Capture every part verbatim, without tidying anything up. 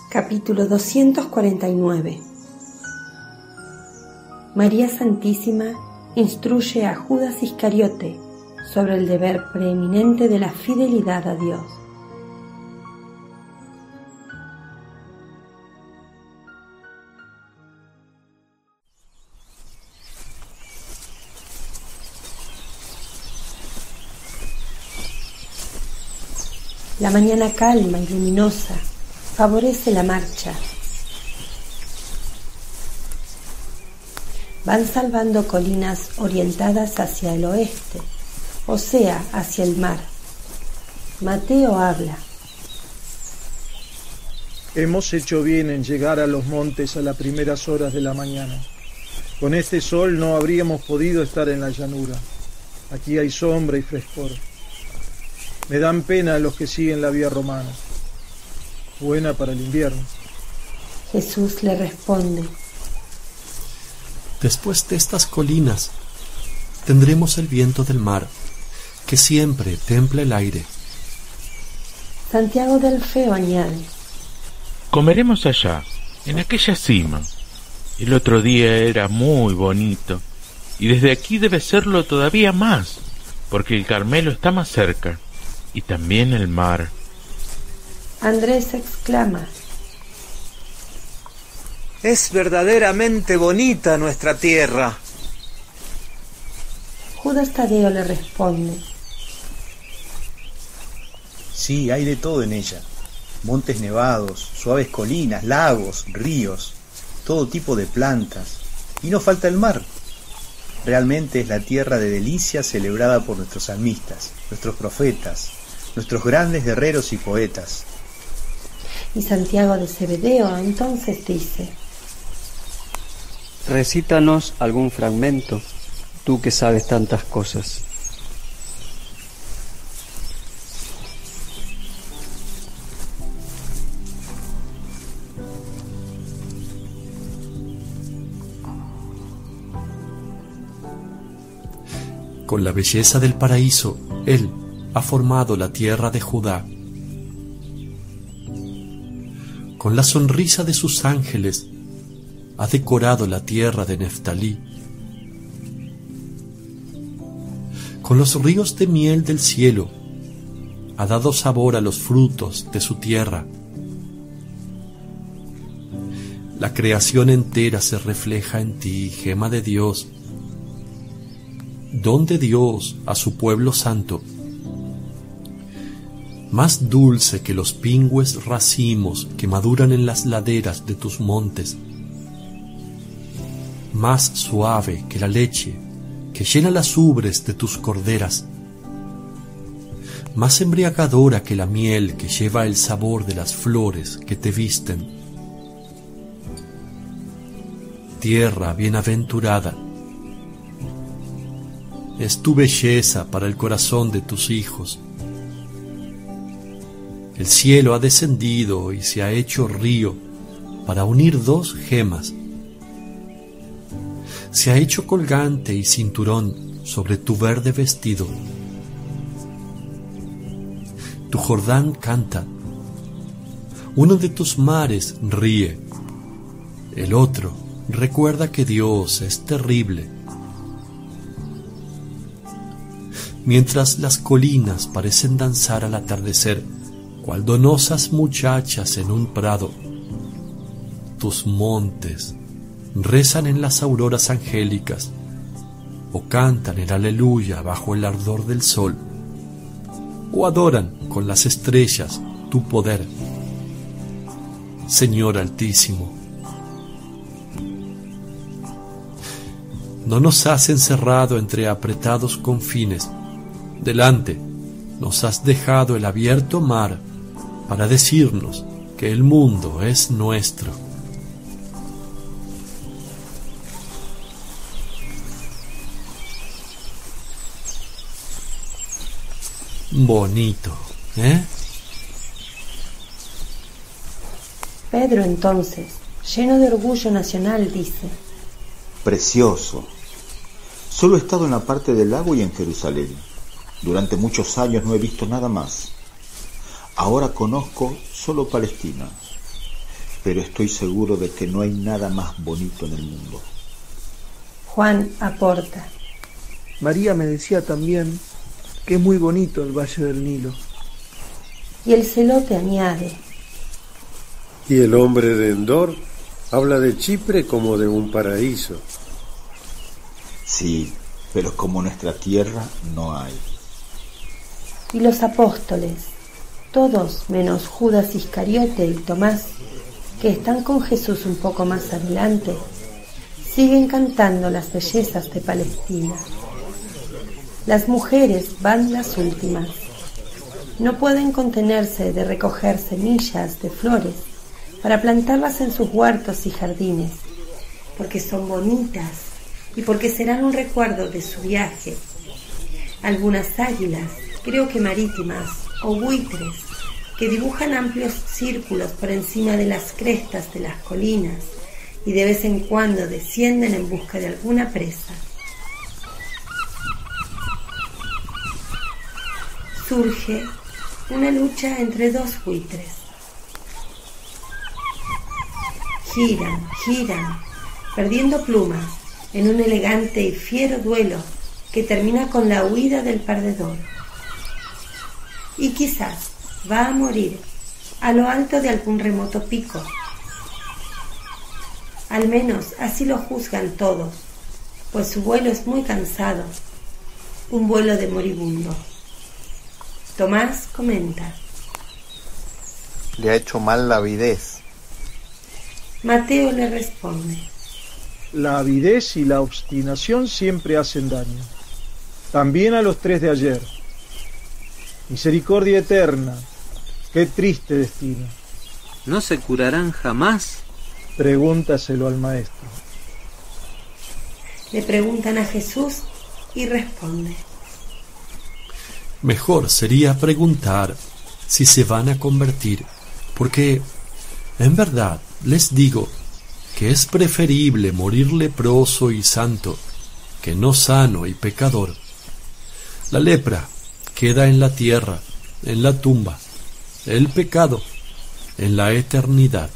Capítulo doscientos cuarenta y nueve. María Santísima instruye a Judas Iscariote sobre el deber preeminente de la fidelidad a Dios. La mañana calma y luminosa favorece la marcha. Van salvando colinas orientadas hacia el oeste, o sea, hacia el mar. Mateo habla. Hemos hecho bien en llegar a los montes a las primeras horas de la mañana. Con este sol no habríamos podido estar en la llanura. Aquí hay sombra y frescor. Me dan pena los que siguen la vía romana. Buena para el invierno. Jesús le responde. Después de estas colinas tendremos el viento del mar, que siempre templa el aire. Santiago del Feo añade. Comeremos allá, en aquella cima. El otro día era muy bonito, y desde aquí debe serlo todavía más, porque el Carmelo está más cerca, y también el mar. Andrés exclama. Es verdaderamente bonita nuestra tierra. Judas Tadeo le responde. Sí, hay de todo en ella. Montes nevados, suaves colinas, lagos, ríos, todo tipo de plantas. Y no falta el mar. Realmente es la tierra de delicias celebrada por nuestros salmistas, nuestros profetas, nuestros grandes guerreros y poetas. Y Santiago de Zebedeo entonces dice. Recítanos algún fragmento, tú que sabes tantas cosas. Con la belleza del paraíso, Él ha formado la tierra de Judá. Con la sonrisa de sus ángeles, ha decorado la tierra de Neftalí. Con los ríos de miel del cielo, ha dado sabor a los frutos de su tierra. La creación entera se refleja en ti, gema de Dios, don de Dios a su pueblo santo. Más dulce que los pingües racimos que maduran en las laderas de tus montes, más suave que la leche que llena las ubres de tus corderas, más embriagadora que la miel que lleva el sabor de las flores que te visten. Tierra bienaventurada, es tu belleza para el corazón de tus hijos. El cielo ha descendido y se ha hecho río para unir dos gemas. Se ha hecho colgante y cinturón sobre tu verde vestido. Tu Jordán canta, uno de tus mares ríe, el otro recuerda que Dios es terrible. Mientras las colinas parecen danzar al atardecer, cual donosas muchachas en un prado, tus montes rezan en las auroras angélicas o cantan el aleluya bajo el ardor del sol o adoran con las estrellas tu poder, Señor Altísimo. No nos has encerrado entre apretados confines, delante nos has dejado el abierto mar para decirnos que el mundo es nuestro. Bonito, ¿eh? Pedro entonces, lleno de orgullo nacional, dice. Precioso. Solo he estado en la parte del lago y en Jerusalén. Durante muchos años no he visto nada más. Ahora conozco solo Palestina. pero estoy seguro de que no hay nada más bonito en el mundo. Juan aporta. María me decía también que es muy bonito el Valle del Nilo. Y el celote añade. Y el hombre de Endor habla de Chipre como de un paraíso. Sí, pero como nuestra tierra no hay. Y los apóstoles, todos menos Judas Iscariote y Tomás, que están con Jesús un poco más adelante, siguen cantando las bellezas de Palestina. Las mujeres van las últimas. No pueden contenerse de recoger semillas de flores para plantarlas en sus huertos y jardines, porque son bonitas y porque serán un recuerdo de su viaje. Algunas águilas, creo que marítimas, o buitres, que dibujan amplios círculos por encima de las crestas de las colinas y de vez en cuando descienden en busca de alguna presa. Surge una lucha entre dos buitres. Giran, giran, perdiendo plumas en un elegante y fiero duelo que termina con la huida del perdedor. Y quizás va a morir a lo alto de algún remoto pico. Al menos así lo juzgan todos, pues su vuelo es muy cansado, un vuelo de moribundo. Tomás comenta. Le ha hecho mal la avidez. Mateo le responde. La avidez y la obstinación siempre hacen daño. También a los tres de ayer. Misericordia eterna. Qué triste destino. ¿No se curarán jamás? Pregúntaselo al maestro. Le preguntan a Jesús y responde. Mejor sería preguntar si se van a convertir, porque en verdad les digo que es preferible morir leproso y santo que no sano y pecador. La lepra queda en la tierra, en la tumba, el pecado en la eternidad.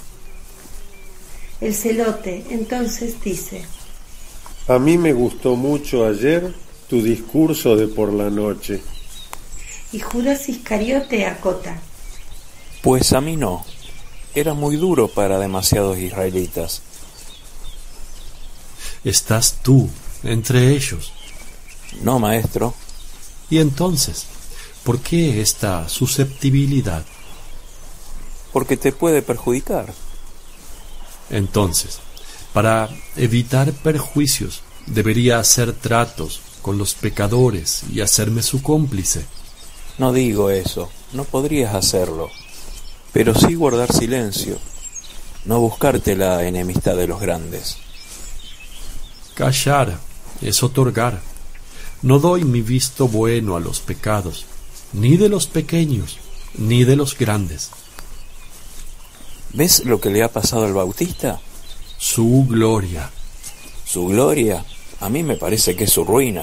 El celote entonces dice: A mí me gustó mucho ayer tu discurso de por la noche. Y Judas Iscariote acota: Pues a mí no. Era muy duro para demasiados israelitas. ¿Estás tú entre ellos? No, maestro. ¿Y entonces, por qué esta susceptibilidad? Porque te puede perjudicar. Entonces, para evitar perjuicios, debería hacer tratos con los pecadores y hacerme su cómplice. No digo eso, no podrías hacerlo, pero sí guardar silencio, no buscarte la enemistad de los grandes. Callar es otorgar. No doy mi visto bueno a los pecados, ni de los pequeños, ni de los grandes. ¿Ves lo que le ha pasado al Bautista? Su gloria. ¿Su gloria? A mí me parece que es su ruina.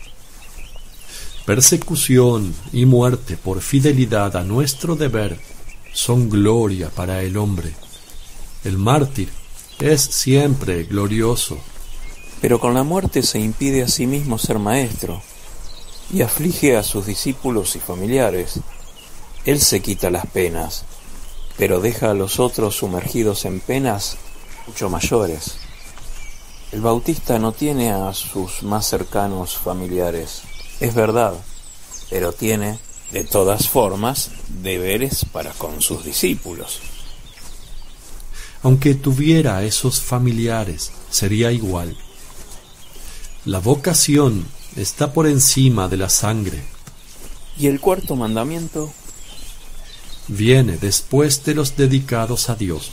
Persecución y muerte por fidelidad a nuestro deber son gloria para el hombre. El mártir es siempre glorioso. Pero con la muerte se impide a sí mismo ser maestro y aflige a sus discípulos y familiares. Él se quita las penas, pero deja a los otros sumergidos en penas mucho mayores. El Bautista no tiene a sus más cercanos familiares, es verdad, pero tiene, de todas formas, deberes para con sus discípulos. Aunque tuviera esos familiares, sería igual. La vocación está por encima de la sangre. ¿Y el cuarto mandamiento? Viene después de los dedicados a Dios.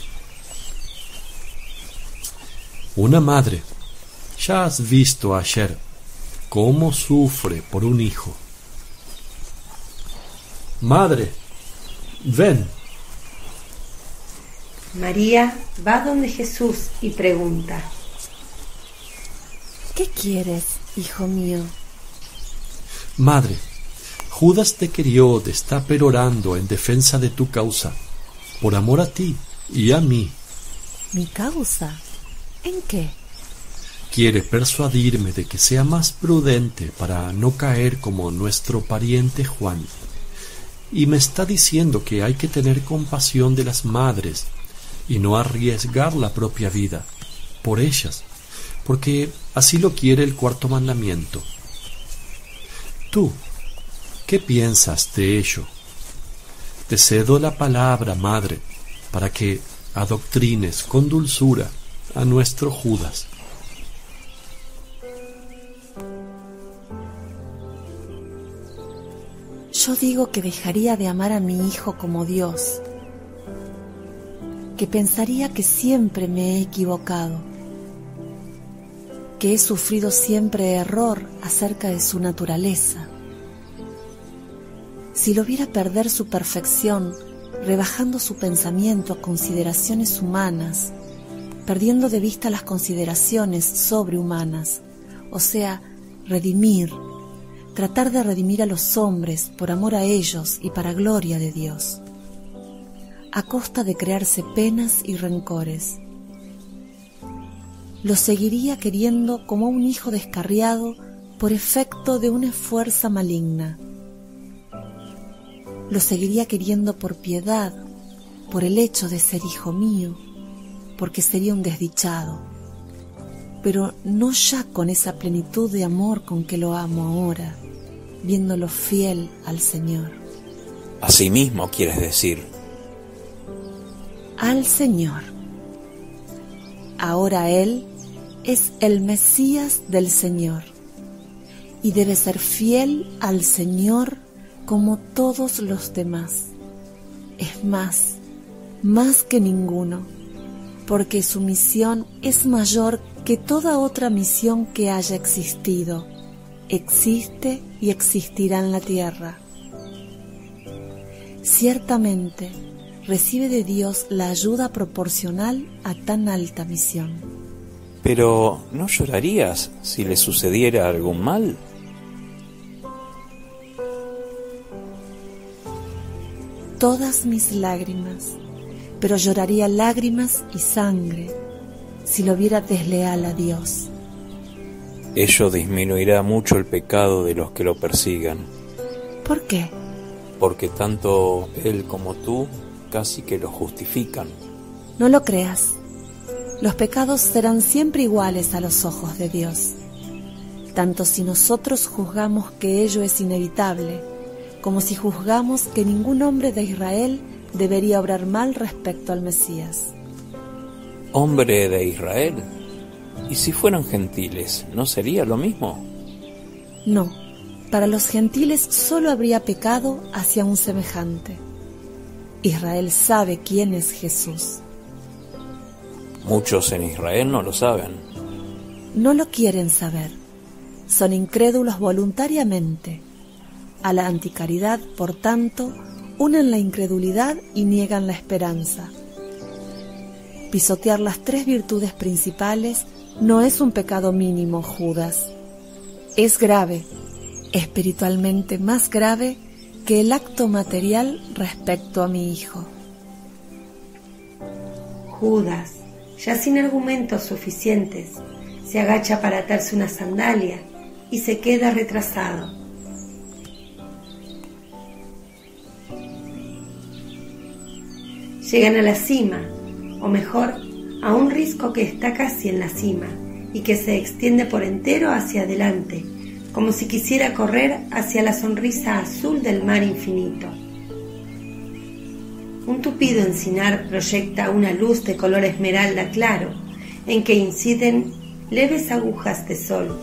Una madre, ya has visto ayer cómo sufre por un hijo. Madre, ven. María va donde Jesús y pregunta: ¿Qué quieres, hijo mío? Madre, Judas Iscariote está perorando en defensa de tu causa, por amor a ti y a mí. ¿Mi causa? ¿En qué? Quiere persuadirme de que sea más prudente para no caer como nuestro pariente Juan. Y me está diciendo que hay que tener compasión de las madres y no arriesgar la propia vida por ellas, porque así lo quiere el cuarto mandamiento. ¿Tú qué piensas de ello? Te cedo la palabra, madre, para que adoctrines con dulzura a nuestro Judas. Yo digo que dejaría de amar a mi hijo como Dios, que pensaría que siempre me he equivocado, que he sufrido siempre error acerca de su naturaleza. Si lo viera perder su perfección, rebajando su pensamiento a consideraciones humanas, perdiendo de vista las consideraciones sobrehumanas, o sea, redimir, tratar de redimir a los hombres por amor a ellos y para gloria de Dios, a costa de crearse penas y rencores. Lo seguiría queriendo como un hijo descarriado por efecto de una fuerza maligna. Lo seguiría queriendo por piedad, por el hecho de ser hijo mío, porque sería un desdichado, pero no ya con esa plenitud de amor con que lo amo ahora, viéndolo fiel al Señor. Asimismo quieres decir. Al Señor. Ahora Él es el Mesías del Señor y debe ser fiel al Señor como todos los demás. Es más, más que ninguno, porque su misión es mayor que toda otra misión que haya existido, existe y existirá en la tierra. Ciertamente, recibe de Dios la ayuda proporcional a tan alta misión. Pero, ¿no llorarías si le sucediera algún mal? Todas mis lágrimas, pero lloraría lágrimas y sangre si lo viera desleal a Dios. Ello disminuirá mucho el pecado de los que lo persigan. ¿Por qué? Porque tanto él como tú casi que lo justifican. No lo creas. Los pecados serán siempre iguales a los ojos de Dios, tanto si nosotros juzgamos que ello es inevitable, como si juzgamos que ningún hombre de Israel debería obrar mal respecto al Mesías. ¿Hombre de Israel? ¿Y si fueran gentiles, no sería lo mismo? No, para los gentiles solo habría pecado hacia un semejante. Israel sabe quién es Jesús. Muchos en Israel no lo saben. No lo quieren saber. Son incrédulos voluntariamente. A la anticaridad, por tanto, unen la incredulidad y niegan la esperanza. Pisotear las tres virtudes principales no es un pecado mínimo, Judas. Es grave, espiritualmente más grave que el acto material respecto a mi hijo. Judas, ya sin argumentos suficientes, se agacha para atarse una sandalia y se queda retrasado. Llegan a la cima, o mejor, a un risco que está casi en la cima y que se extiende por entero hacia adelante, como si quisiera correr hacia la sonrisa azul del mar infinito. Un tupido encinar proyecta una luz de color esmeralda claro, en que inciden leves agujas de sol.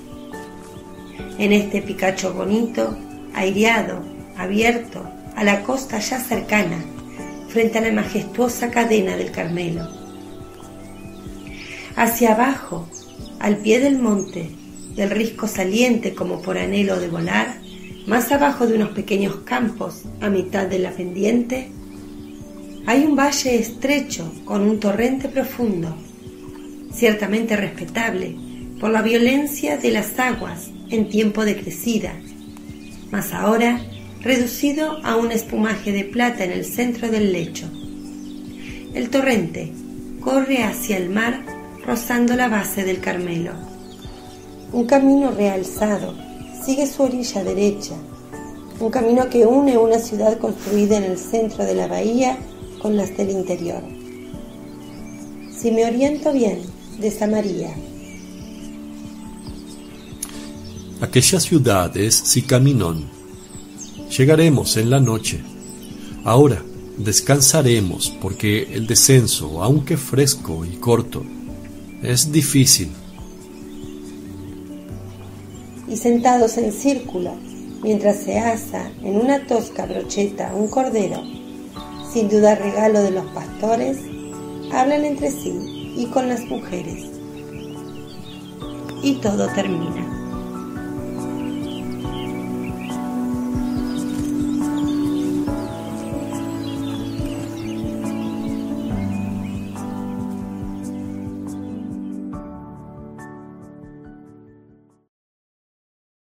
En este picacho bonito, aireado, abierto, a la costa ya cercana, frente a la majestuosa cadena del Carmelo. Hacia abajo, al pie del monte, del risco saliente como por anhelo de volar, más abajo de unos pequeños campos, a mitad de la pendiente, hay un valle estrecho con un torrente profundo, ciertamente respetable por la violencia de las aguas en tiempo de crecida, mas ahora reducido a un espumaje de plata en el centro del lecho. El torrente corre hacia el mar rozando la base del Carmelo. Un camino realzado sigue su orilla derecha, un camino que une una ciudad construida en el centro de la bahía con las del interior. Si me oriento bien, de Samaria. Aquella ciudad es Sicaminón. Llegaremos en la noche. Ahora descansaremos porque el descenso, aunque fresco y corto, es difícil. Y sentados en círculo, mientras se asa en una tosca brocheta un cordero, sin duda regalo de los pastores, hablan entre sí y con las mujeres. Y todo termina.